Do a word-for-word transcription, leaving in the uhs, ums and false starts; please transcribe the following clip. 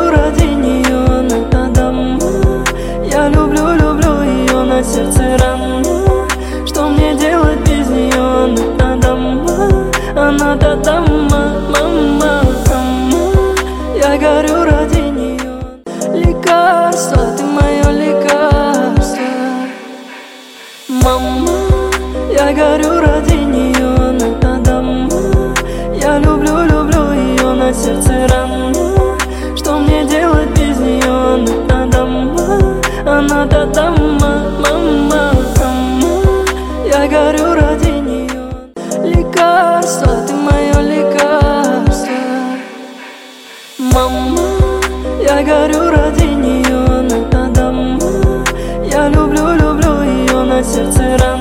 горю ради нее, надо. Я люблю, люблю ее, на сердце рана. Что мне делать без нее, надо. Она та дама, мама, мама. Я горю ради нее. Лекарство, ты мое лекарство, мама. Я горю ради нее, надо. Я люблю, люблю ее, на сердце рана. Что мне делать без нее, надо. Она та дама, мама, мама. Я горю ради нее. Лекарство, ты мое лекарство, мама. Я горю ради нее, надо. Я люблю, люблю ее, на сердце рана.